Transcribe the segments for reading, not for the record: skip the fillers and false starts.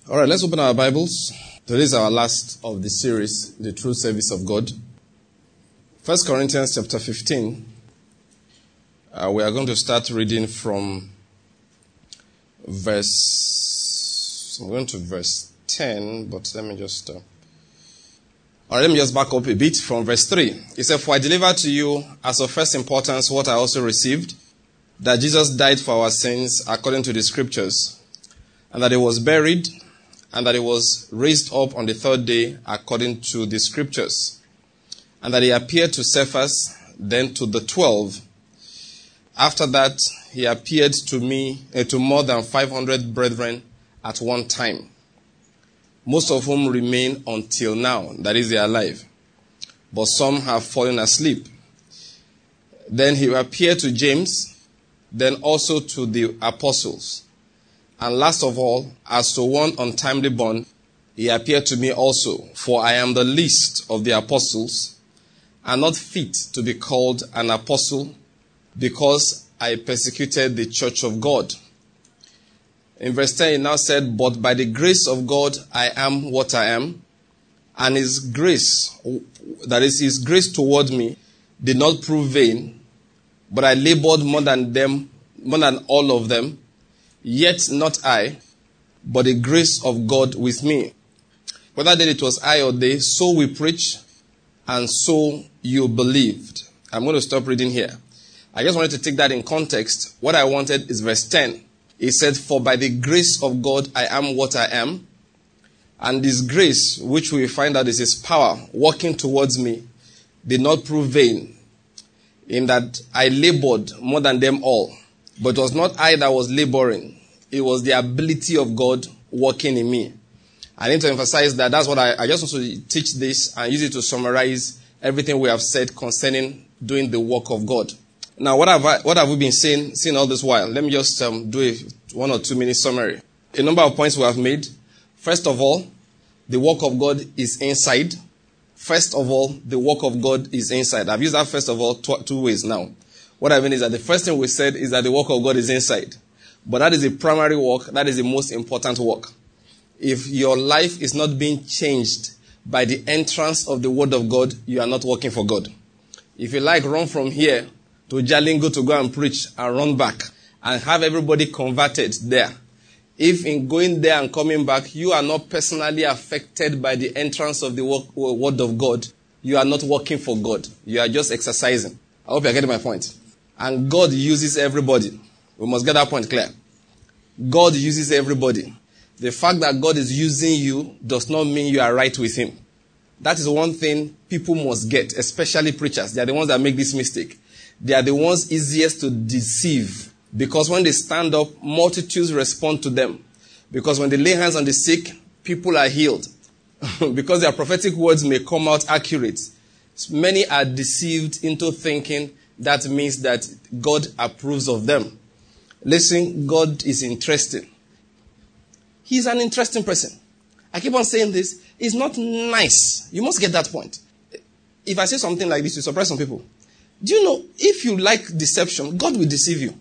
All right, let's open our Bibles. Today is our last of the series, The True Service of God. 1 Corinthians chapter 15. We are going to start reading from verse 10, but let me just back up a bit from verse 3. It said, "For I delivered to you as of first importance what I also received, that Jesus died for our sins according to the scriptures, and that he was buried, and that he was raised up on the third day according to the scriptures, and that he appeared to Cephas, then to the 12. After that, he appeared to me, to more than 500 brethren at one time, most of whom remain until now, that is, they are alive, but some have fallen asleep. Then he appeared to James, then also to the apostles. And last of all, as to one untimely born, he appeared to me also, for I am the least of the apostles, and not fit to be called an apostle, because I persecuted the church of God." In verse 10, he now said, "But by the grace of God, I am what I am, and his grace, that is, his grace toward me, did not prove vain, but I labored more than all of them. Yet not I, but the grace of God with me. Whether then it was I or they, so we preach, and so you believed." I'm going to stop reading here. I just wanted to take that in context. What I wanted is verse 10. He said, "For by the grace of God I am what I am, and this grace, which we find out is his power, working towards me, did not prove vain, in that I labored more than them all. But it was not I that was laboring. It was the ability of God working in me." I need to emphasize that that's what I just want to teach this and use it to summarize everything we have said concerning doing the work of God. Now, what have we been saying all this while? Let me just do a 1 or 2 minute summary. A number of points we have made. First of all, the work of God is inside. First of all, the work of God is inside. I've used that first of all two ways now. What I mean is that the first thing we said is that the work of God is inside. But that is the primary work. That is the most important work. If your life is not being changed by the entrance of the word of God, you are not working for God. If you like, run from here to Jalingo to go and preach and run back and have everybody converted there. If in going there and coming back, you are not personally affected by the entrance of the word of God, you are not working for God. You are just exercising. I hope you are getting my point. And God uses everybody. We must get that point clear. God uses everybody. The fact that God is using you does not mean you are right with him. That is one thing people must get, especially preachers. They are the ones that make this mistake. They are the ones easiest to deceive, because when they stand up, multitudes respond to them. Because when they lay hands on the sick, people are healed. Because their prophetic words may come out accurate. Many are deceived into thinking that means that God approves of them. Listen, God is interesting. He's an interesting person. I keep on saying this. It's not nice. You must get that point. If I say something like this, you surprise some people. Do you know, if you like deception, God will deceive you.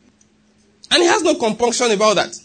And he has no compunction about that.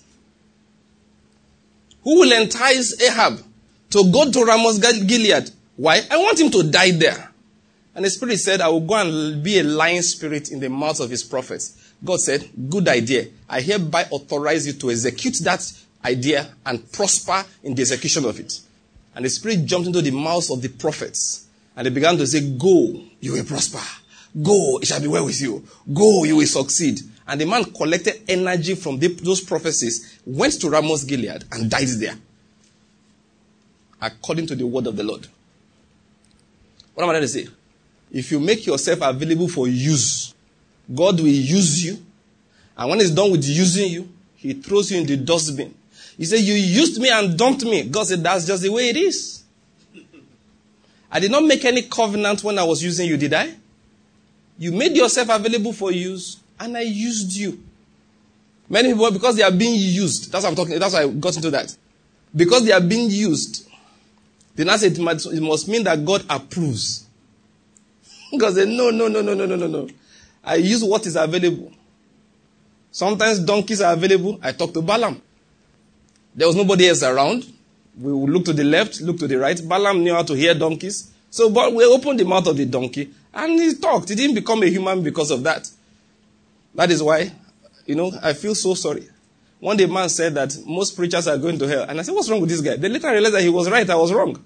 Who will entice Ahab to go to Ramoth Gilead? Why? I want him to die there. And the Spirit said, "I will go and be a lying spirit in the mouth of his prophets." God said, "Good idea. I hereby authorize you to execute that idea and prosper in the execution of it." And the Spirit jumped into the mouths of the prophets. And they began to say, "Go, you will prosper. Go, it shall be well with you. Go, you will succeed." And the man collected energy from those prophecies, went to Ramoth Gilead, and died there. According to the word of the Lord. What am I trying to say? If you make yourself available for use, God will use you. And when he's done with using you, he throws you in the dustbin. He said, "You used me and dumped me." God said, "That's just the way it is." I did not make any covenant when I was using you, did I? You made yourself available for use, and I used you. Many people, because they are being used, that's what I'm talking, that's why I got into that. Because they are being used, then I said it must mean that God approves. God said, no. I use what is available. Sometimes donkeys are available. I talk to Balaam. There was nobody else around. We would look to the left, look to the right. Balaam knew how to hear donkeys. So but we opened the mouth of the donkey and he talked. He didn't become a human because of that. That is why, I feel so sorry. One day, man said that most preachers are going to hell. And I said, what's wrong with this guy? They later realized that he was right, I was wrong.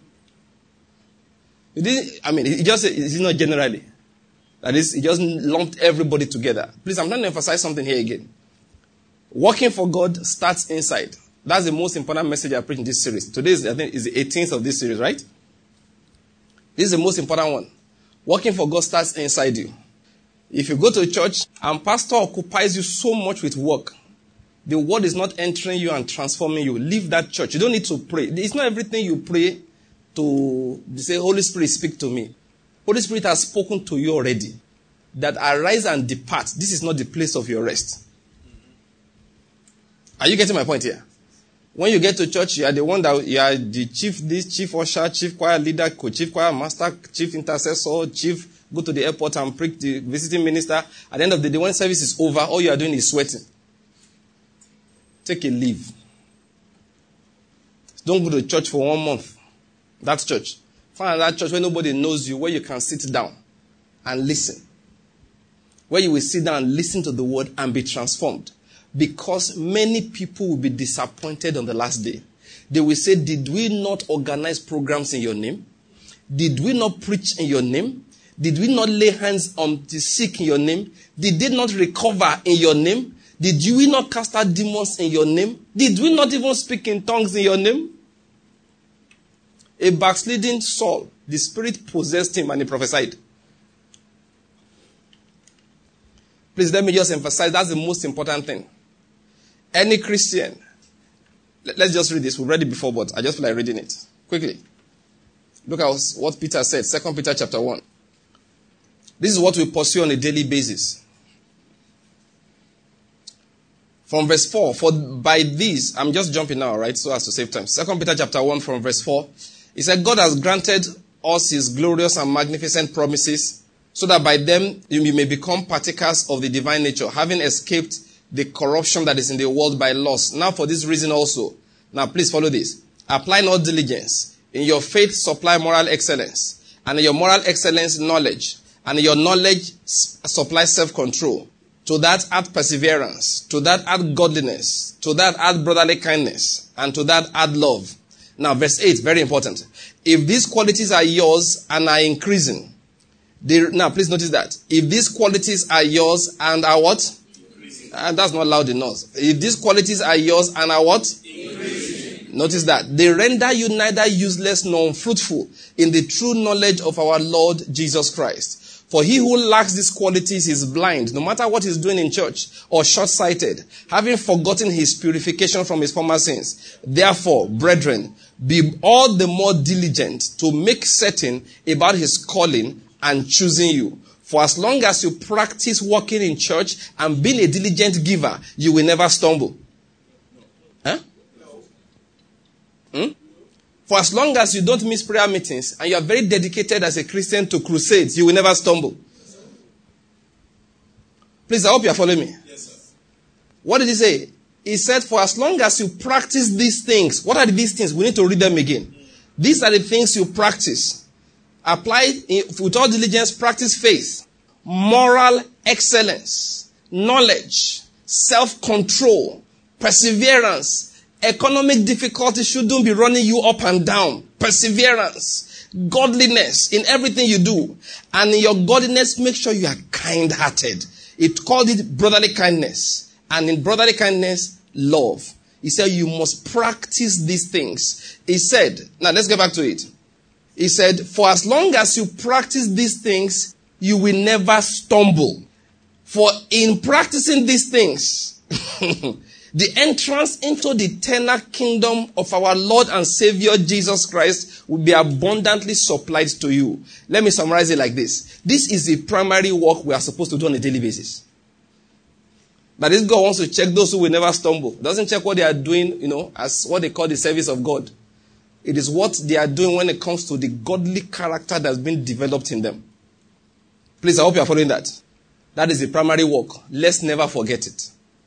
He just said, it's not generally. That is, he just lumped everybody together. Please, I'm trying to emphasize something here again. Working for God starts inside. That's the most important message I preach in this series. Today is, I think, is the 18th of this series, right? This is the most important one. Working for God starts inside you. If you go to a church and pastor occupies you so much with work, the word is not entering you and transforming you. Leave that church. You don't need to pray. It's not everything you pray to say, Holy Spirit, speak to me. Holy Spirit has spoken to you already. That arise and depart. This is not the place of your rest. Are you getting my point here? When you get to church, you are the one that you are the chief this, chief usher, chief choir leader, chief choir master, chief intercessor, chief go to the airport and prick the visiting minister. At the end of the day, when service is over, all you are doing is sweating. Take a leave. Don't go to church for 1 month. That's church. Find another church where nobody knows you, where you can sit down and listen. Where you will sit down and listen to the word and be transformed. Because many people will be disappointed on the last day. They will say, did we not organize programs in your name? Did we not preach in your name? Did we not lay hands on the sick in your name? Did they not recover in your name? Did we not cast out demons in your name? Did we not even speak in tongues in your name? A backsliding Saul, the Spirit possessed him and he prophesied. Please let me just emphasize, that's the most important thing. Any Christian, let's just read this. We read it before, but I just feel like reading it. Quickly. Look at what Peter said, 2 Peter chapter 1. This is what we pursue on a daily basis. From verse 4, for by this, I'm just jumping now, right, so as to save time. 2 Peter chapter 1 from verse 4, it said, God has granted us his glorious and magnificent promises, so that by them you may become partakers of the divine nature, having escaped the corruption that is in the world by lust. Now for this reason also, now please follow this. Apply no diligence. In your faith supply moral excellence. And in your moral excellence knowledge. And in your knowledge supply self-control. To that add perseverance. To that add godliness. To that add brotherly kindness. And to that add love. Now verse 8, very important. If these qualities are yours and are increasing. Now please notice that. If these qualities are yours and are what? And that's not loud enough. If these qualities are yours and are what? Increasing. Notice that. They render you neither useless nor unfruitful in the true knowledge of our Lord Jesus Christ. For he who lacks these qualities is blind, no matter what he's doing in church, or short-sighted, having forgotten his purification from his former sins. Therefore, brethren, be all the more diligent to make certain about his calling and choosing you. For as long as you practice working in church and being a diligent giver, you will never stumble. Huh? For as long as you don't miss prayer meetings and you are very dedicated as a Christian to crusades, you will never stumble. Please, I hope you are following me. Yes, sir. What did he say? He said, for as long as you practice these things. What are these things? We need to read them again. These are the things you practice. Apply with all diligence, practice faith, moral excellence, knowledge, self-control, perseverance. Economic difficulties shouldn't be running you up and down. Perseverance, godliness in everything you do. And in your godliness, make sure you are kind-hearted. It called it brotherly kindness. And in brotherly kindness, love. He said you must practice these things. He said, now let's get back to it. He said, for as long as you practice these things, you will never stumble. For in practicing these things, the entrance into the eternal kingdom of our Lord and Savior Jesus Christ will be abundantly supplied to you. Let me summarize it like this. This is the primary work we are supposed to do on a daily basis. But this God wants to check those who will never stumble. He doesn't check what they are doing, as what they call the service of God. It is what they are doing when it comes to the godly character that's been developed in them. Please, I hope you are following that. That is the primary work. Let's never forget it.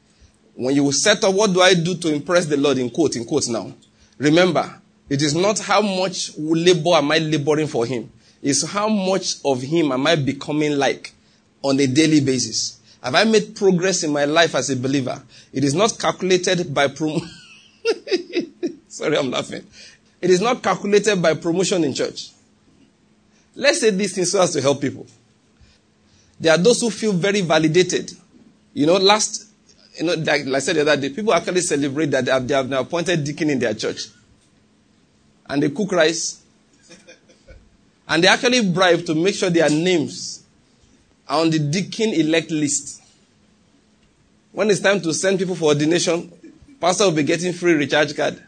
When you set up, what do I do to impress the Lord, in quotes now? Remember, it is not how much labor am I laboring for him. It's how much of him am I becoming like on a daily basis. Have I made progress in my life as a believer? It is not calculated by Sorry, I'm laughing. It is not calculated by promotion in church. Let's say these things so as to help people. There are those who feel very validated. Like I said the other day, people actually celebrate that they have now appointed deacon in their church. And they cook rice. And they actually bribe to make sure their names are on the deacon elect list. When it's time to send people for ordination, pastor will be getting free recharge card.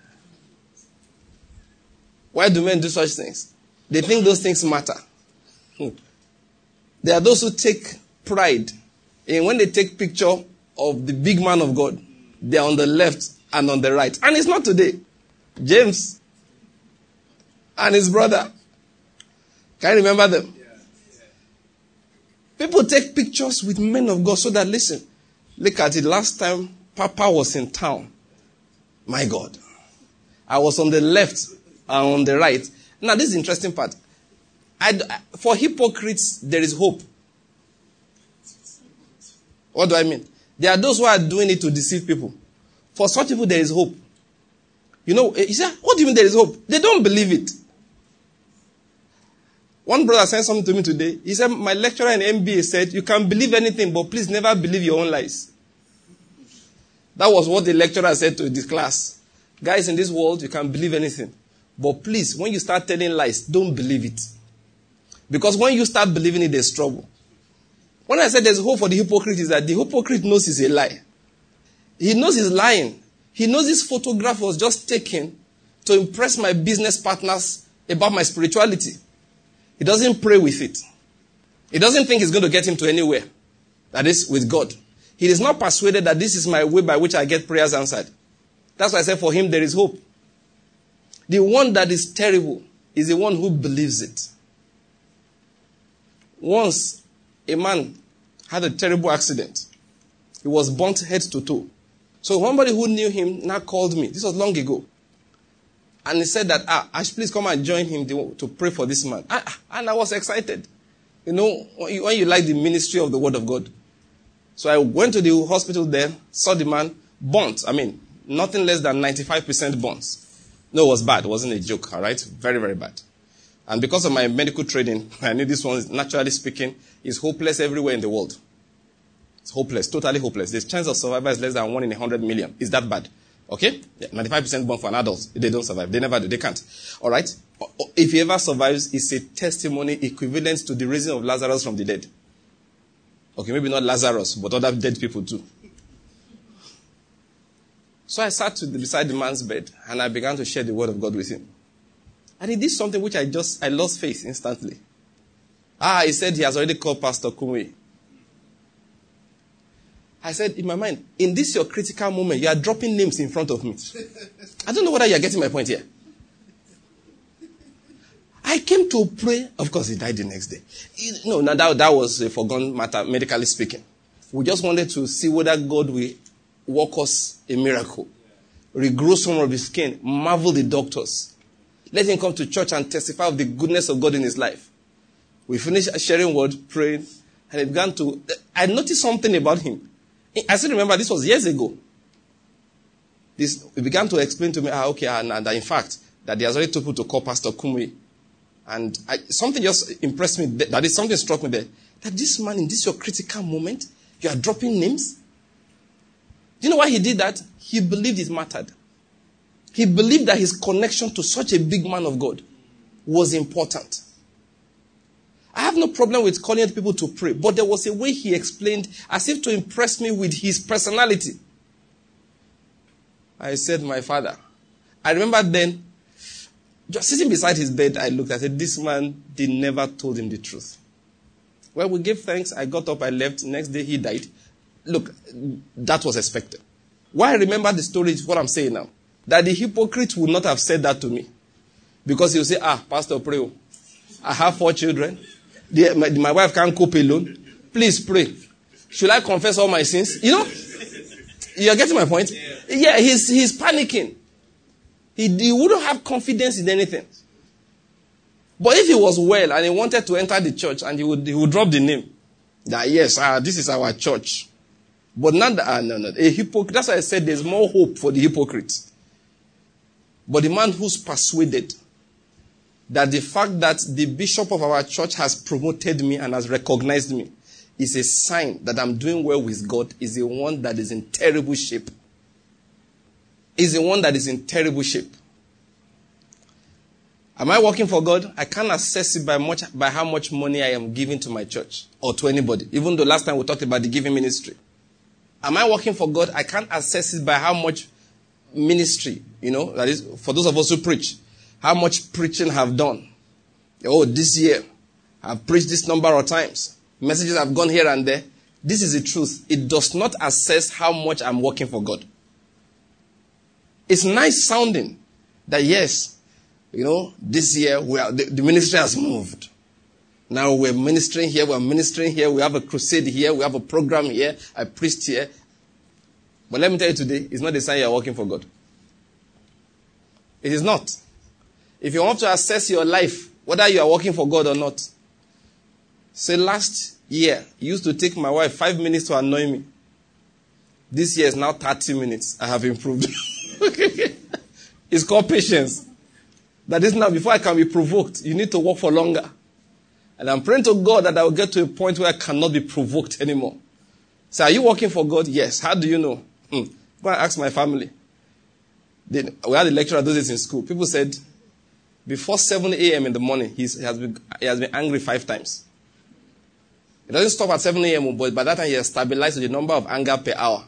Why do men do such things? They think those things matter. There are those who take pride in when they take picture of the big man of God, they are on the left and on the right. And it's not today. James and his brother. Can you remember them? People take pictures with men of God so that, listen, look at it. Last time Papa was in town, my God, I was on the left and on the right. Now, this is the interesting part. For hypocrites, there is hope. What do I mean? There are those who are doing it to deceive people. For such people, there is hope. He said, what do you mean there is hope? They don't believe it. One brother said something to me today. He said, my lecturer in MBA said, you can believe anything, but please never believe your own lies. That was what the lecturer said to this class. Guys, in this world, you can believe anything. But please, when you start telling lies, don't believe it. Because when you start believing it, there's trouble. When I said there's hope for the hypocrite, is that the hypocrite knows it's a lie. He knows he's lying. He knows this photograph was just taken to impress my business partners about my spirituality. He doesn't pray with it. He doesn't think it's going to get him to anywhere. That is, with God. He is not persuaded that this is my way by which I get prayers answered. That's why I said for him there is hope. The one that is terrible is the one who believes it. Once, a man had a terrible accident. He was burnt head to toe. So somebody who knew him now called me. This was long ago. And he said that, I should please come and join him to pray for this man. And I was excited. When you like the ministry of the word of God. So I went to the hospital there, saw the man, burnt. Nothing less than 95% burns. No, it was bad. It wasn't a joke, all right? Very, very bad. And because of my medical training, I knew this one, naturally speaking, is hopeless everywhere in the world. It's hopeless, totally hopeless. The chance of survival is less than 1 in 100 million. Is that bad? Okay? 95% born for an adult. They don't survive. They never do. They can't. All right? If he ever survives, it's a testimony equivalent to the raising of Lazarus from the dead. Okay, maybe not Lazarus, but other dead people too. So I sat beside the man's bed and I began to share the word of God with him. And he did something which I lost faith instantly. He said he has already called Pastor Kumwe. I said in my mind, in this your critical moment, you are dropping names in front of me. I don't know whether you are getting my point here. I came to pray. Of course, he died the next day. That was a forgone matter, medically speaking. We just wanted to see whether God will work us a miracle. Regrow some of his skin. Marvel the doctors. Let him come to church and testify of the goodness of God in his life. We finished sharing word, praying, and I noticed something about him. I still remember this was years ago. He began to explain to me, and in fact, that he has already told people to call Pastor Kumwe. And something just impressed me, that is something struck me there. That this man, in this your critical moment, you are dropping names? Do you know why he did that? He believed it mattered. He believed that his connection to such a big man of God was important. I have no problem with calling people to pray, but there was a way he explained as if to impress me with his personality. I said, my father. I remember then, just sitting beside his bed, I looked, I said, this man, they never told him the truth. Well, we gave thanks. I got up, I left. Next day, he died. Look, that was expected. Why I remember the story is what I'm saying now. That the hypocrite would not have said that to me. Because he'll say, Pastor, pray. I have 4 children. My wife can't cope alone. Please pray. Should I confess all my sins? You're getting my point? Yeah, he's panicking. He wouldn't have confidence in anything. But if he was well and he wanted to enter the church and he would drop the name, that yes, this is our church. But not that, no. A hypocrite. That's why I said there's more hope for the hypocrite. But the man who's persuaded that the fact that the bishop of our church has promoted me and has recognized me is a sign that I'm doing well with God is the one that is in terrible shape. Is the one that is in terrible shape. Am I working for God? I can't assess it by how much money I am giving to my church or to anybody. Even though last time we talked about the giving ministry. Am I working for God? I can't assess it by how much ministry, that is, for those of us who preach, how much preaching have done. Oh, this year, I've preached this number of times. Messages have gone here and there. This is the truth. It does not assess how much I'm working for God. It's nice sounding that yes, this year the ministry has moved. Now we're ministering here, we have a crusade here, we have a program here, I preached here. But let me tell you today, it's not the sign you're working for God. It is not. If you want to assess your life, whether you are working for God or not, say last year, it used to take my wife 5 minutes to annoy me. This year is now 30 minutes. I have improved. It's called patience. That is now, before I can be provoked, you need to work for longer. And I'm praying to God that I will get to a point where I cannot be provoked anymore. So are you working for God? Yes. How do you know? Go and ask my family. We had a lecturer those days in school. People said, before 7 a.m. in the morning, he has been angry 5 times. It doesn't stop at 7 a.m., but by that time he has stabilized the number of anger per hour.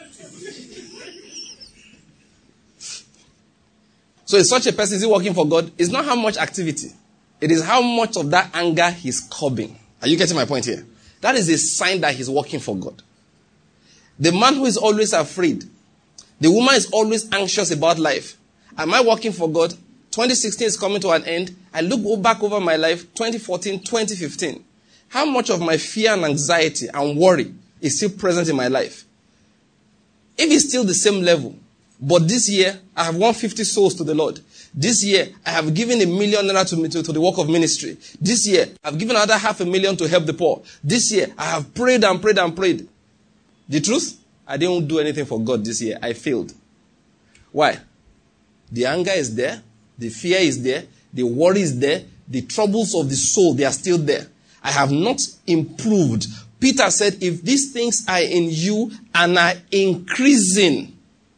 So is such a person, is he working for God? It's not how much activity. It is how much of that anger he's curbing. Are you getting my point here? That is a sign that he's working for God. The man who is always afraid, the woman is always anxious about life. Am I working for God? 2016 is coming to an end. I look back over my life, 2014, 2015. How much of my fear and anxiety and worry is still present in my life? If it's still the same level, but this year I have won 50 souls to the Lord. This year I have given $1 million to the work of ministry. This year I've given another $500,000 to help the poor. This year I have prayed and prayed and prayed. The truth? I didn't do anything for God this year. I failed. Why? The anger is there. The fear is there. The worry is there. The troubles of the soul, they are still there. I have not improved. Peter said, if these things are in you and are increasing.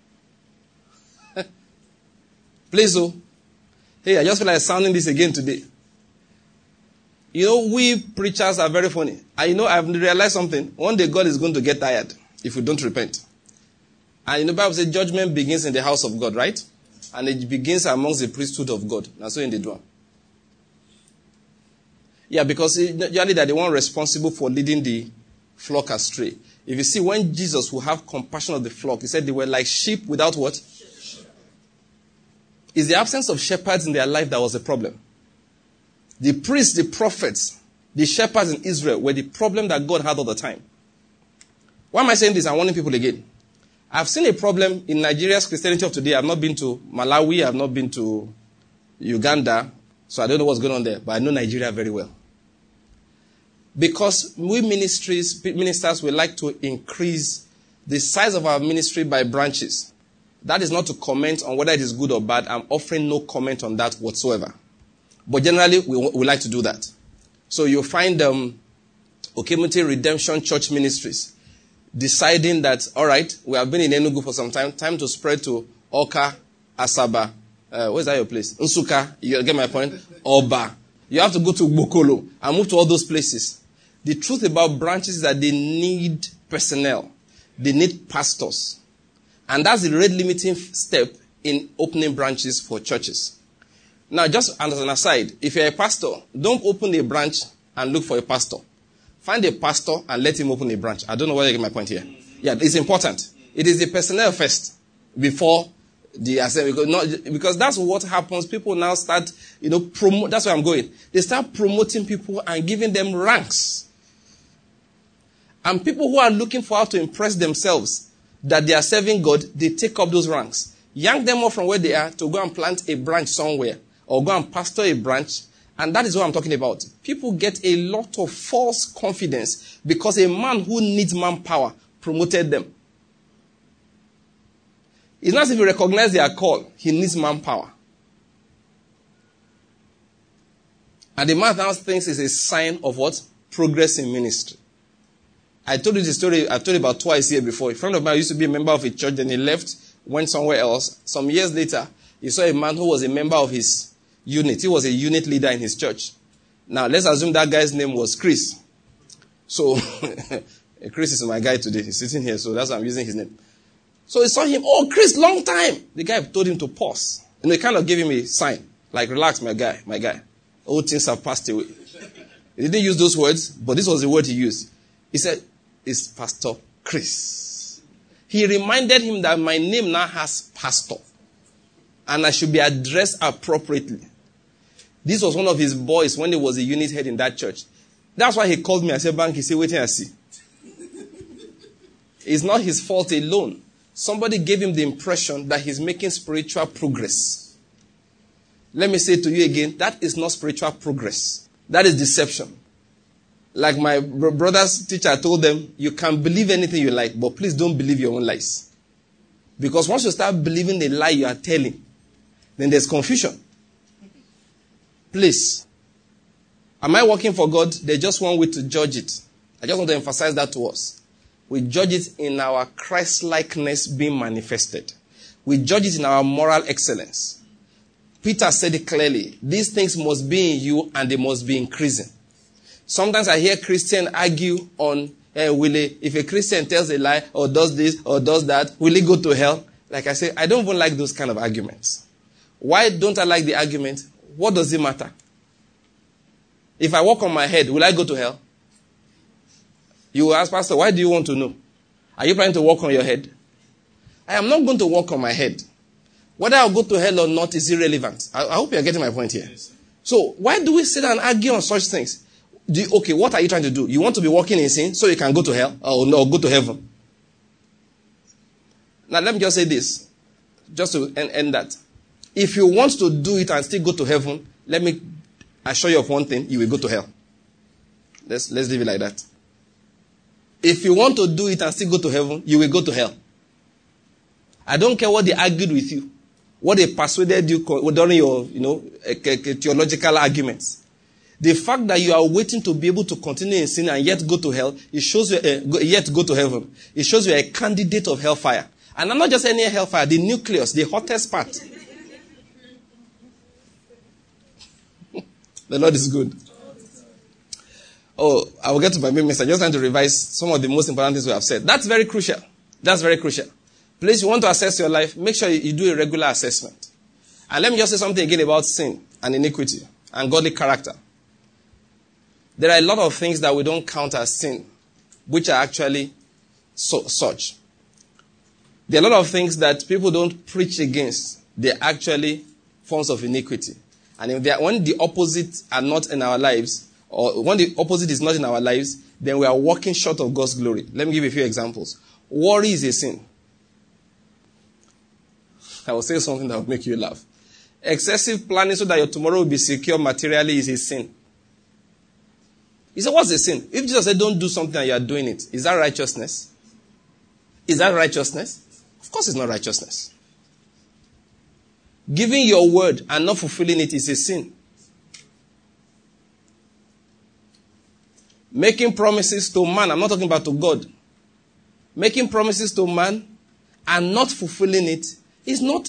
Please, hey, I just feel like sounding this again today. We preachers are very funny. I've realized something. One day God is going to get tired if we don't repent. And the Bible says judgment begins in the house of God, right? And it begins amongst the priesthood of God. That's so in the drum. Yeah, because usually they're the one responsible for leading the flock astray. If you see, when Jesus will have compassion of the flock, he said they were like sheep without what? It's the absence of shepherds in their life that was the problem. The priests, the prophets, the shepherds in Israel were the problem that God had all the time. Why am I saying this? I'm warning people again. I've seen a problem in Nigeria's Christianity of today. I've not been to Malawi. I've not been to Uganda. So I don't know what's going on there. But I know Nigeria very well. Because we ministers, we like to increase the size of our ministry by branches. That is not to comment on whether it is good or bad. I'm offering no comment on that whatsoever. But generally, we like to do that. So you'll find Okemute Redemption Church Ministries deciding that, all right, we have been in Enugu for some time to spread to Oka, Asaba. Where's that your place? Nsuka, you get my point? Oba. You have to go to Bokolo and move to all those places. The truth about branches is that they need personnel. They need pastors. And that's the rate limiting step in opening branches for churches. Now, just as an aside, if you're a pastor, don't open a branch and look for a pastor. Find a pastor and let him open a branch. I don't know whether you get my point here. Yeah, it's important. It is the personnel first before the assembly. Because that's what happens. People now start, promote. That's where I'm going. They start promoting people and giving them ranks. And people who are looking for how to impress themselves, that they are serving God, they take up those ranks. Yank them off from where they are to go and plant a branch somewhere or go and pastor a branch. And that is what I'm talking about. People get a lot of false confidence because a man who needs manpower promoted them. It's not as if he recognizes their call. He needs manpower. And the man now thinks it's a sign of what? Progress in ministry. I told you the story I've told you about twice here before. A friend of mine used to be a member of a church, then he left, went somewhere else. Some years later, he saw a man who was a member of his unit. He was a unit leader in his church. Now, let's assume that guy's name was Chris. So, Chris is my guy today. He's sitting here, so that's why I'm using his name. So he saw him, oh, Chris, long time. The guy told him to pause. And he kind of gave him a sign, like, relax, my guy. All things have passed away. He didn't use those words, but this was the word he used. He said, it's Pastor Chris. He reminded him that my name now has pastor. And I should be addressed appropriately. This was one of his boys when he was a unit head in that church. That's why he called me. I said, Bank, he said, wait till I see. It's not his fault alone. Somebody gave him the impression that he's making spiritual progress. Let me say to you again, that is not spiritual progress. That is deception. Like my brother's teacher told them, you can believe anything you like, but please don't believe your own lies. Because once you start believing the lie you are telling, then there's confusion. Please. Am I working for God? There's just one way to judge it. I just want to emphasize that to us. We judge it in our Christ-likeness being manifested. We judge it in our moral excellence. Peter said it clearly. These things must be in you and they must be increasing. Sometimes I hear Christians argue on, if a Christian tells a lie or does this or does that, will he go to hell? Like I say, I don't even like those kind of arguments. Why don't I like the argument? What does it matter? If I walk on my head, will I go to hell? You will ask, Pastor, why do you want to know? Are you planning to walk on your head? I am not going to walk on my head. Whether I'll go to hell or not is irrelevant. I hope you're getting my point here. Yes. So why do we sit and argue on such things? Okay, what are you trying to do? You want to be walking in sin so you can go to hell or go to heaven? Now let me just say this, just to end that. If you want to do it and still go to heaven, let me assure you of one thing, you will go to hell. Let's leave it like that. If you want to do it and still go to heaven, you will go to hell. I don't care what they argued with you, what they persuaded you during your, theological arguments. The fact that you are waiting to be able to continue in sin and yet go to hell, it shows you, yet go to heaven. It shows you a candidate of hellfire. And I'm not just any hellfire, the nucleus, the hottest part. The Lord is good. Oh, I will get to my main message. I'm just trying to revise some of the most important things we have said. That's very crucial. That's very crucial. Please, you want to assess your life, make sure you do a regular assessment. And let me just say something again about sin and iniquity and godly character. There are a lot of things that we don't count as sin, which are actually such. There are a lot of things that people don't preach against. They're actually forms of iniquity. And when the opposite are not in our lives, or when the opposite is not in our lives, then we are walking short of God's glory. Let me give you a few examples. Worry is a sin. I will say something that will make you laugh. Excessive planning so that your tomorrow will be secure materially is a sin. You say, what's a sin? If Jesus said don't do something and you are doing it, is that righteousness? Is that righteousness? Of course it's not righteousness. Giving your word and not fulfilling it is a sin. Making promises to man, I'm not talking about to God. Making promises to man and not fulfilling it is not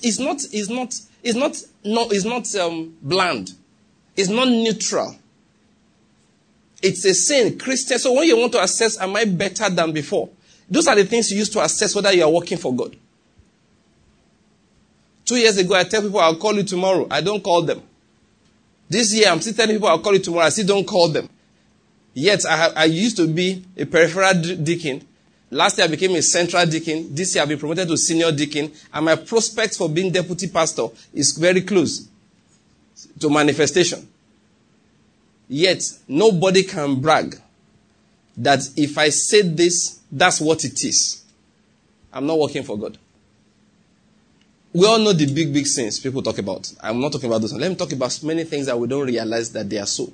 bland. It's not neutral. It's a sin. Christian. So when you want to assess, am I better than before? Those are the things you use to assess whether you are working for God. 2 years ago, I tell people I'll call you tomorrow. I don't call them. This year, I'm still telling people I'll call you tomorrow. I still don't call them. Yet, I used to be a peripheral deacon. Last year, I became a central deacon. This year, I've been promoted to senior deacon. And my prospects for being deputy pastor is very close to manifestation. Yet, nobody can brag that if I said this, that's what it is. I'm not working for God. We all know the big sins people talk about. I'm not talking about those. Let me talk about many things that we don't realize that they are so.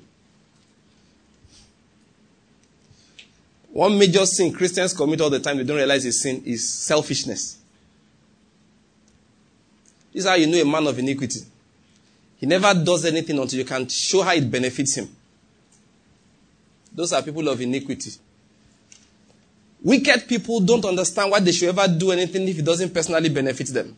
One major sin Christians commit all the time they don't realize is sin is selfishness. This is how you know a man of iniquity. He never does anything until you can show how it benefits him. Those are people of iniquity. Wicked people don't understand why they should ever do anything if it doesn't personally benefit them.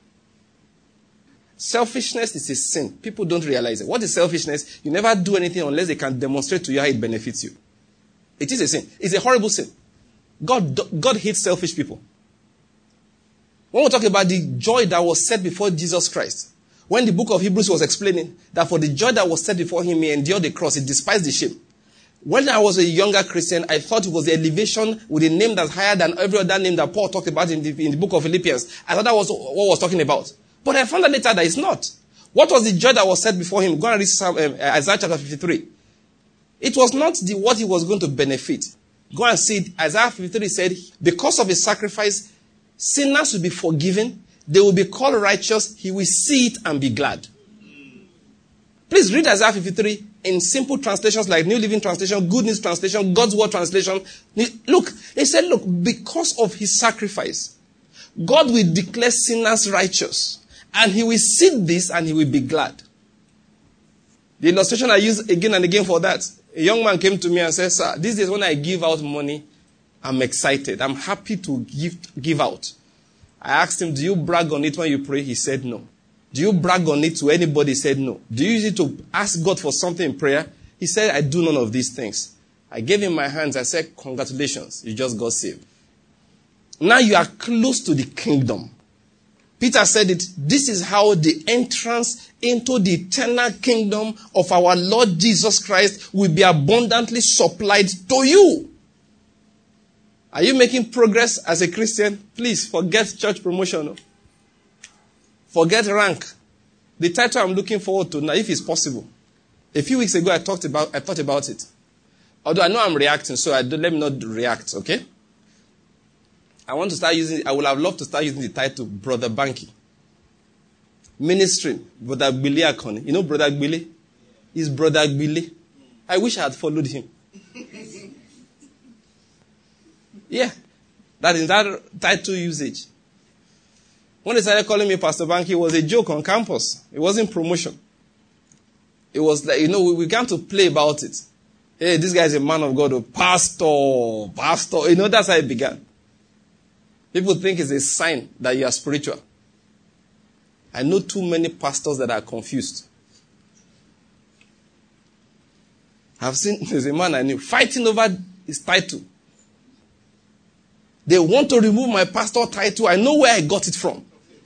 Selfishness is a sin. People don't realize it. What is selfishness? You never do anything unless they can demonstrate to you how it benefits you. It is a sin. It's a horrible sin. God hates selfish people. When we talk about the joy that was set before Jesus Christ, when the book of Hebrews was explaining that for the joy that was set before him, he endured the cross, he despised the shame. When I was a younger Christian, I thought it was the elevation with a name that's higher than every other name that Paul talked about in the book of Philippians. I thought that was what was talking about. But I found out later that it's not. What was the joy that was set before him? Go and read Isaiah chapter 53. It was not what he was going to benefit. Go and see it. Isaiah 53 said, because of his sacrifice, sinners will be forgiven. They will be called righteous. He will see it and be glad. Please read Isaiah 53 in simple translations like New Living Translation, Good News Translation, God's Word Translation. Look, they said, look, because of his sacrifice, God will declare sinners righteous. And he will see this and he will be glad. The illustration I use again and again for that. A young man came to me and said, sir, these days when I give out money, I'm excited. I'm happy to give out. I asked him, do you brag on it when you pray? He said no. Do you brag on it to anybody? He said no. Do you use it to ask God for something in prayer? He said, I do none of these things. I gave him my hands. I said, congratulations. You just got saved. Now you are close to the kingdom. Peter said it, this is how the entrance into the eternal kingdom of our Lord Jesus Christ will be abundantly supplied to you. Are you making progress as a Christian? Please forget church promotion. Forget rank. The title I'm looking forward to now, if it's possible. A few weeks ago I thought about it. Although I know I'm reacting, so let me not react, okay? I would have loved to start using the title Brother Banky. Ministry, Brother Billy Akoni. You know Brother Billy? He's Brother Billy. I wish I had followed him. Yeah. That is that title usage. When they started calling me Pastor Banky, it was a joke on campus. It wasn't promotion. It was like, we began to play about it. Hey, this guy is a man of God, pastor. That's how it began. People think it's a sign that you are spiritual. I know too many pastors that are confused. I've seen, there's a man I knew fighting over his title. They want to remove my pastor title. I know where I got it from.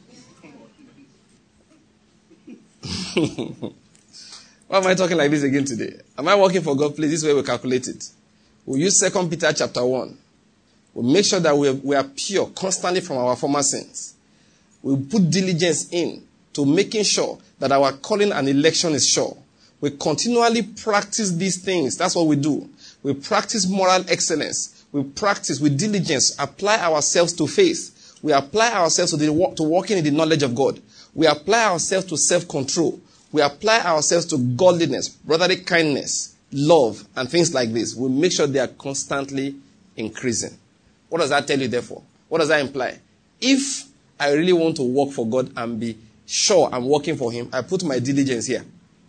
Why am I talking like this again today? Am I working for God? Please, this is where we calculate it. We'll use 2 Peter chapter 1. We'll make sure that we are pure constantly from our former sins. We'll put diligence in to making sure that our calling and election is sure. We continually practice these things. That's what we do. We practice moral excellence. We practice with diligence, apply ourselves to faith. We apply ourselves to walking in the knowledge of God. We apply ourselves to self-control. We apply ourselves to godliness, brotherly kindness, love, and things like this. We make sure they are constantly increasing. What does that tell you, therefore? What does that imply? If I really want to work for God and be sure I'm working for Him, I put my diligence here.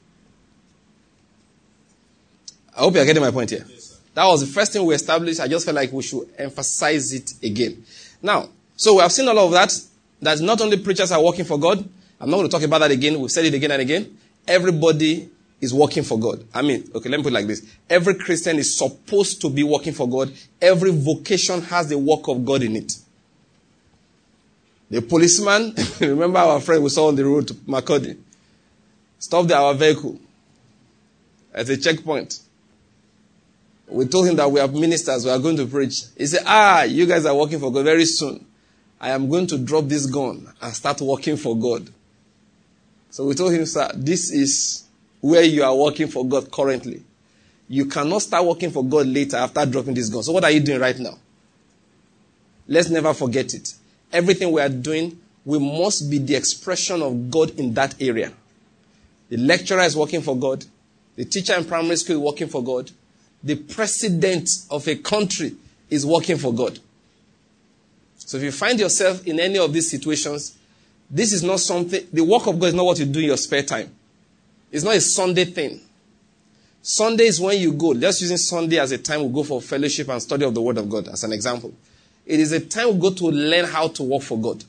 I hope you're getting my point here. Yes, that was the first thing we established. I just felt like we should emphasize it again. Now, so we have seen all of that. That not only preachers are working for God. I'm not going to talk about that again. We've said it again and again. Everybody is working for God. Let me put it like this. Every Christian is supposed to be working for God. Every vocation has the work of God in it. The policeman, remember our friend we saw on the road to Makurdi, stopped our vehicle at a checkpoint. We told him that we are ministers, we are going to preach. He said, you guys are working for God very soon. I am going to drop this gun and start working for God. So we told him, sir, this is where you are working for God currently. You cannot start working for God later after dropping this gun. So what are you doing right now? Let's never forget it. Everything we are doing, we must be the expression of God in that area. The lecturer is working for God. The teacher in primary school is working for God. The president of a country is working for God. So if you find yourself in any of these situations, this is not something, the work of God is not what you do in your spare time. It's not a Sunday thing. Sunday is when you go. Just using Sunday as a time we go for fellowship and study of the Word of God as an example. It is a time we go to learn how to work for God.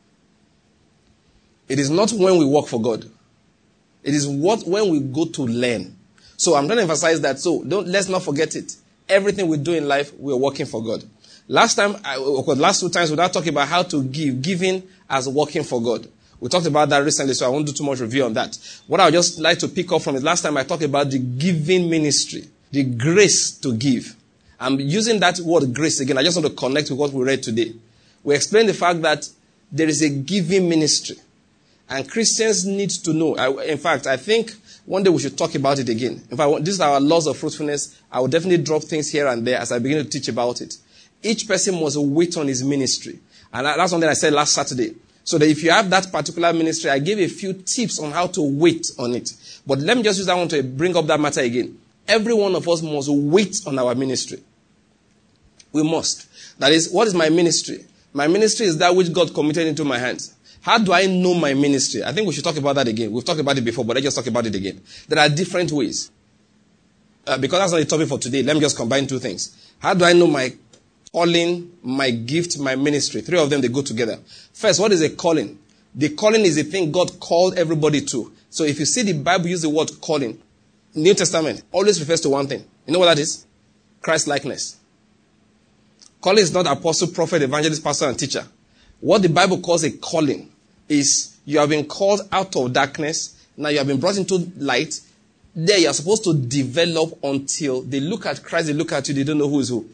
It is not when we work for God. It is when we go to learn. So I'm trying to emphasize that. So let's not forget it. Everything we do in life, we are working for God. Last 2 times we talked about how to give, giving as working for God. We talked about that recently, so I won't do too much review on that. What I would just like to pick up from it, last time I talked about the giving ministry, the grace to give. I'm using that word grace again. I just want to connect with what we read today. We explained the fact that there is a giving ministry. And Christians need to know. In fact, I think one day we should talk about it again. In fact, these are our laws of fruitfulness. I will definitely drop things here and there as I begin to teach about it. Each person must wait on his ministry. And that's something I said last Saturday. So that if you have that particular ministry, I gave a few tips on how to wait on it. But let me just use that one to bring up that matter again. Every one of us must wait on our ministry. We must. That is, what is my ministry? My ministry is that which God committed into my hands. How do I know my ministry? I think we should talk about that again. We've talked about it before, but let's just talk about it again. There are different ways. Because that's not the topic for today, let me just combine two things. How do I know my calling, my gift, my ministry? Three of them, they go together. First, what is a calling? The calling is a thing God called everybody to. So if you see the Bible use the word calling, New Testament always refers to one thing. You know what that is? Christ-likeness. Calling is not apostle, prophet, evangelist, pastor, and teacher. What the Bible calls a calling is you have been called out of darkness. Now you have been brought into light. There you are supposed to develop until they look at Christ, they look at you, they don't know who is who.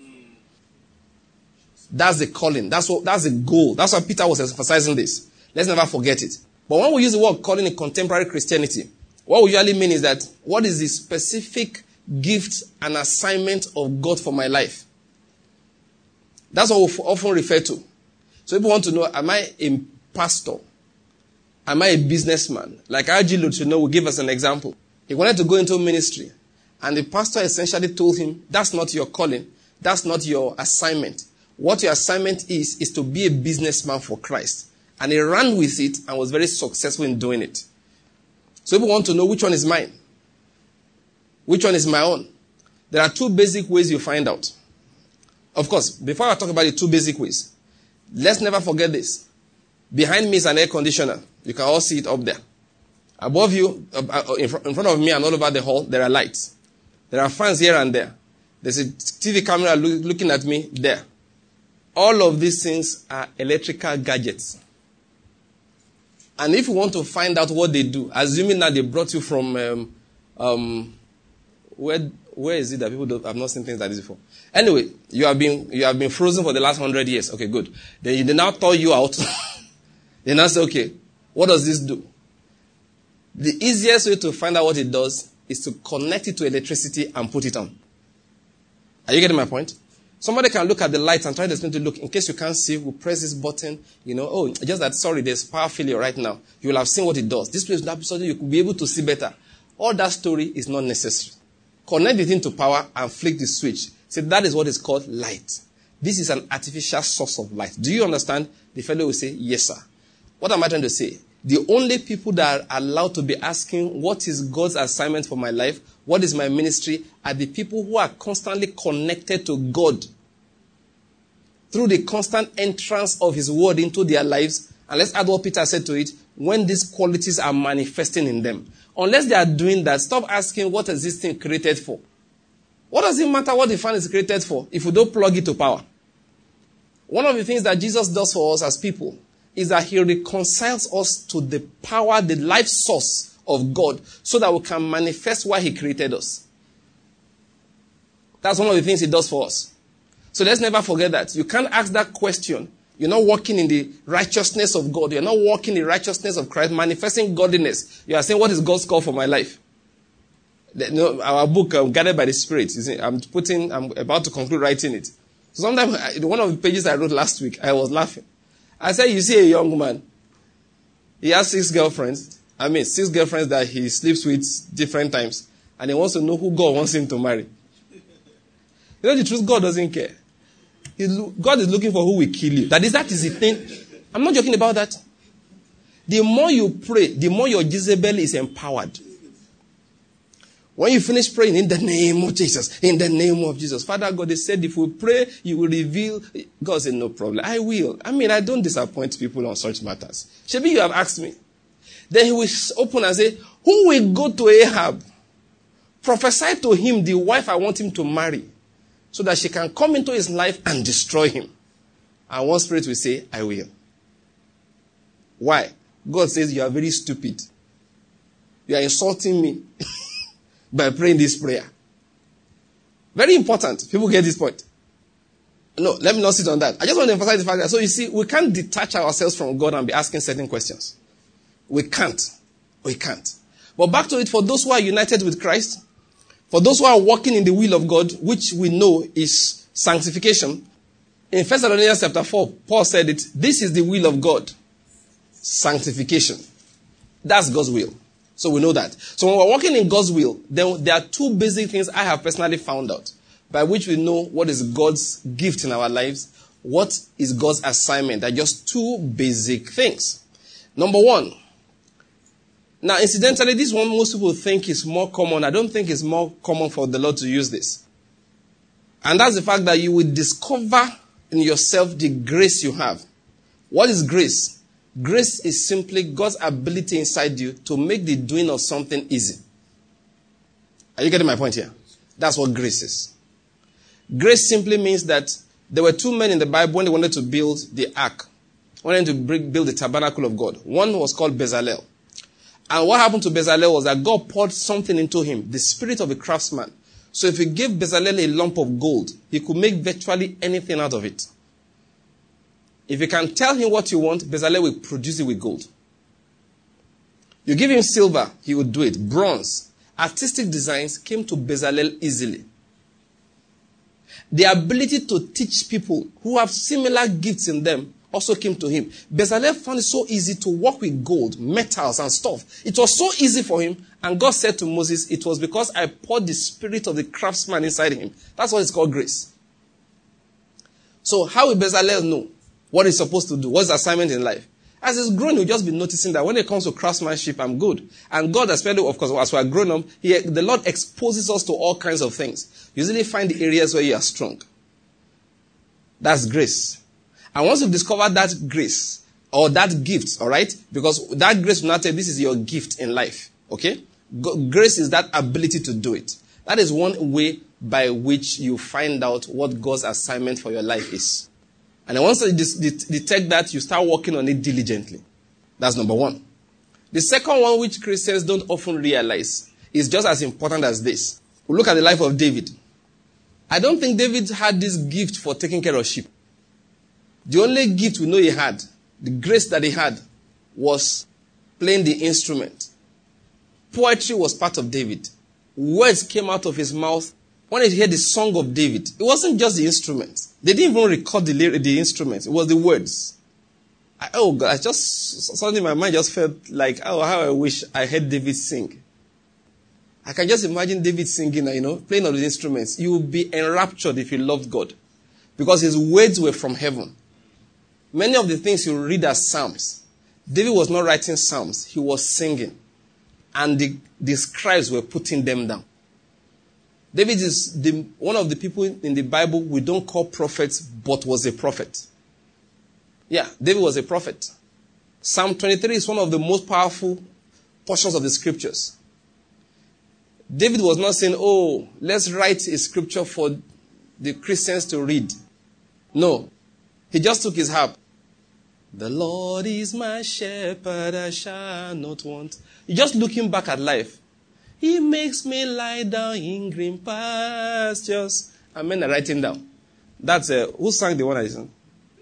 That's the calling. That's the goal. That's why Peter was emphasizing this. Let's never forget it. But when we use the word calling in contemporary Christianity, what we usually mean is that what is the specific gift and assignment of God for my life? That's what we often refer to. So people want to know, am I a pastor? Am I a businessman? Like R.G. Lutz, will give us an example. He wanted to go into ministry. And the pastor essentially told him, that's not your calling. That's not your assignment. What your assignment is to be a businessman for Christ. And he ran with it and was very successful in doing it. So people want to know which one is mine. Which one is my own? There are two basic ways you find out. Of course, before I talk about the two basic ways, let's never forget this. Behind me is an air conditioner. You can all see it up there. Above you, in front of me and all over the hall, there are lights. There are fans here and there. There's a TV camera looking at me there. All of these things are electrical gadgets. And if you want to find out what they do, assuming that they brought you from, where is it that people have not seen things like this before? Anyway, you have been frozen for the last 100 years. Okay, good. Then they now thaw you out. They now say, okay, what does this do? The easiest way to find out what it does is to connect it to electricity and put it on. Are you getting my point? Somebody can look at the lights and try to look. In case you can't see, we'll press this button. Just that, sorry, there's power failure right now. You will have seen what it does. This place will have something you could be able to see better. All that story is not necessary. Connect it into power and flick the switch. See, that is what is called light. This is an artificial source of light. Do you understand? The fellow will say, yes, sir. What am I trying to say? The only people that are allowed to be asking, what is God's assignment for my life? What is my ministry? Are the people who are constantly connected to God through the constant entrance of His word into their lives. And let's add what Peter said to it, when these qualities are manifesting in them. Unless they are doing that, stop asking, what is this thing created for? What does it matter what the fan is created for if we don't plug it to power? One of the things that Jesus does for us as people is that He reconciles us to the power, the life source of God, so that we can manifest why He created us. That's one of the things He does for us. So let's never forget that. You can't ask that question. You're not walking in the righteousness of God. You're not walking in the righteousness of Christ, manifesting godliness. You are saying, what is God's call for my life? Our book, Guided by the Spirit, I'm about to conclude writing it. So sometimes, one of the pages I wrote last week, I was laughing. I said, you see a young man. He has 6 girlfriends. 6 girlfriends that he sleeps with different times. And he wants to know who God wants him to marry. You know the truth, God doesn't care. God is looking for who will kill you. That is the thing. I'm not joking about that. The more you pray, the more your Jezebel is empowered. When you finish praying, in the name of Jesus, in the name of Jesus. Father God, they said, if we pray, you will reveal. God said, no problem. I will. I don't disappoint people on such matters. Shebi, you have asked me. Then he will open and say, who will go to Ahab? Prophesy to him the wife I want him to marry, so that she can come into his life and destroy him. And one spirit will say, I will. Why? God says, you are very stupid. You are insulting me by praying this prayer. Very important. People get this point. No, let me not sit on that. I just want to emphasize the fact that, so you see, we can't detach ourselves from God and be asking certain questions. We can't. We can't. But back to it, for those who are united with Christ, for those who are walking in the will of God, which we know is sanctification, in 1 Thessalonians chapter 4, Paul said it, this is the will of God. Sanctification. That's God's will. So we know that. So when we're walking in God's will, then there are 2 basic things I have personally found out, by which we know what is God's gift in our lives, what is God's assignment. They're just 2 basic things. Number 1. Now, incidentally, this one most people think is more common. I don't think it's more common for the Lord to use this. And that's the fact that you will discover in yourself the grace you have. What is grace? Grace is simply God's ability inside you to make the doing of something easy. Are you getting my point here? That's what grace is. Grace simply means that there were 2 men in the Bible when they wanted to build the ark, wanted to build the tabernacle of God. One was called Bezalel. And what happened to Bezalel was that God poured something into him, the spirit of a craftsman. So if you gave Bezalel a lump of gold, he could make virtually anything out of it. If you can tell him what you want, Bezalel will produce it with gold. You give him silver, he will do it. Bronze. Artistic designs came to Bezalel easily. The ability to teach people who have similar gifts in them also came to him. Bezalel found it so easy to work with gold, metals and stuff. It was so easy for him. And God said to Moses, it was because I poured the spirit of the craftsman inside him. That's what it's called grace. So how will Bezalel know what he's supposed to do? What's the assignment in life? As he's grown, he'll just be noticing that when it comes to craftsmanship, I'm good. And God, especially, of course, as we're grown up, the Lord exposes us to all kinds of things. You usually find the areas where you are strong. That's grace. And once you've discovered that grace, or that gift, all right? Because that grace will not tell you this is your gift in life, okay? Grace is that ability to do it. That is one way by which you find out what God's assignment for your life is. And once you detect that, you start working on it diligently. That's number 1. The second one, which Christians don't often realize, is just as important as this. We look at the life of David. I don't think David had this gift for taking care of sheep. The only gift we know he had, the grace that he had, was playing the instrument. Poetry was part of David. Words came out of his mouth. When you hear the song of David, it wasn't just the instrument. They didn't even record the instrument. It was the words. Suddenly my mind just felt like, how I wish I heard David sing. I can just imagine David singing, playing all the instruments. You would be enraptured if you loved God. Because his words were from heaven. Many of the things you read as psalms, David was not writing psalms. He was singing. And the scribes were putting them down. David is one of the people in the Bible we don't call prophets, but was a prophet. Yeah, David was a prophet. Psalm 23 is one of the most powerful portions of the scriptures. David was not saying, let's write a scripture for the Christians to read. No. He just took his harp. The Lord is my shepherd, I shall not want. He's just looking back at life. He makes me lie down in green pastures. And men are writing down. That's, who sang the one I sang?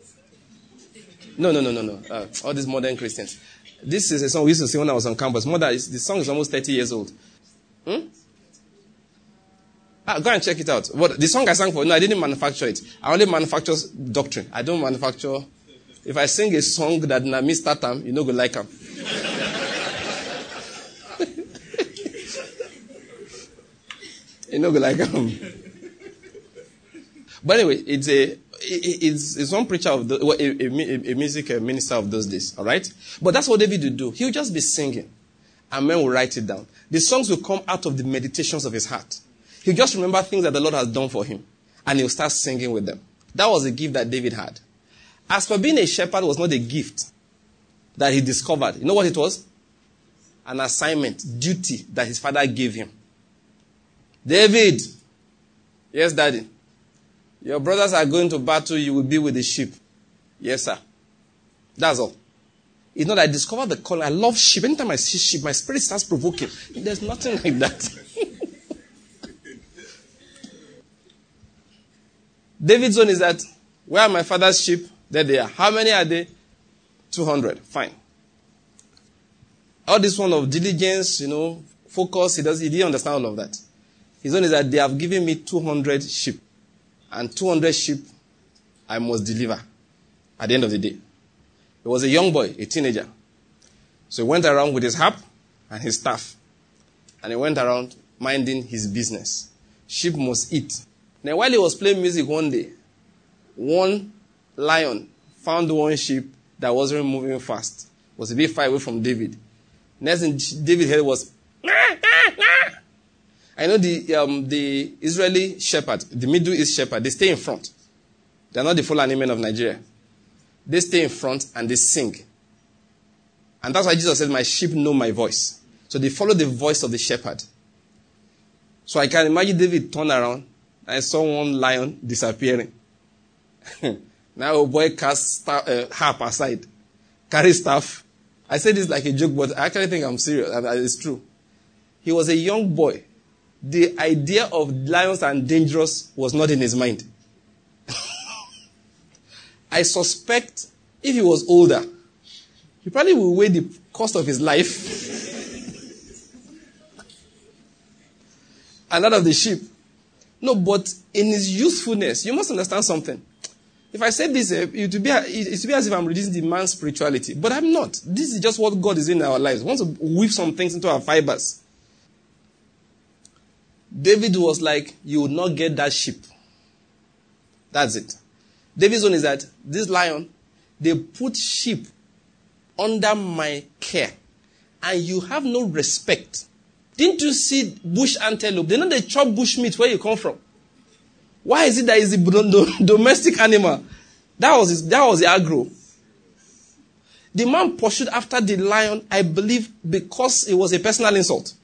No. All these modern Christians. This is a song we used to sing when I was on campus. The song is almost 30 years old. Go and check it out. The song I sang for, I didn't manufacture it. I only manufacture doctrine. I don't manufacture If I sing a song that na me start am, you no go like am. You no go like am. But anyway, it's one preacher of a music minister of those days. All right, but that's what David would do. He would just be singing, and men will write it down. The songs will come out of the meditations of his heart. He'll just remember things that the Lord has done for him, and he'll start singing with them. That was a gift that David had. As for being a shepherd was not a gift that he discovered. You know what it was? An assignment, duty that his father gave him. David, yes, daddy. Your brothers are going to battle, you will be with the sheep. Yes, sir. That's all. It's not that I discovered the calling. I love sheep. Anytime I see sheep, my spirit starts provoking. There's nothing like that. David's own is that, where are my father's sheep? There they are. How many are they? 200. Fine. All this one of diligence, focus, he didn't understand all of that. His own is that they have given me 200 sheep. And 200 sheep I must deliver at the end of the day. He was a young boy, a teenager. So he went around with his harp and his staff. And he went around minding his business. Sheep must eat. Now while he was playing music one day, one lion found one sheep that wasn't moving fast. Was a bit far away from David. Next thing David heard was, nah, nah, nah. I know the Israeli shepherd, the Middle East shepherd, they stay in front. They are not the Fulani men of Nigeria. They stay in front and they sing. And that's why Jesus said, my sheep know my voice. So they follow the voice of the shepherd. So I can imagine David turn around and saw one lion disappearing. Now a boy cast harp aside, carry staff. I say this like a joke, but I actually think I'm serious. It's true. He was a young boy. The idea of lions and dangerous was not in his mind. I suspect if he was older, he probably would weigh the cost of his life and that of the sheep. No, but in his youthfulness, you must understand something. If I said this, it would be as if I'm reducing the man's spirituality. But I'm not. This is just what God is doing in our lives. He wants to weave some things into our fibers. David was like, you will not get that sheep. That's it. David's own is that this lion, they put sheep under my care. And you have no respect. Didn't you see bush antelope? They know they chop bush meat where you come from. Why is it that it's a domestic animal? That was the aggro. The man pursued after the lion, I believe, because it was a personal insult.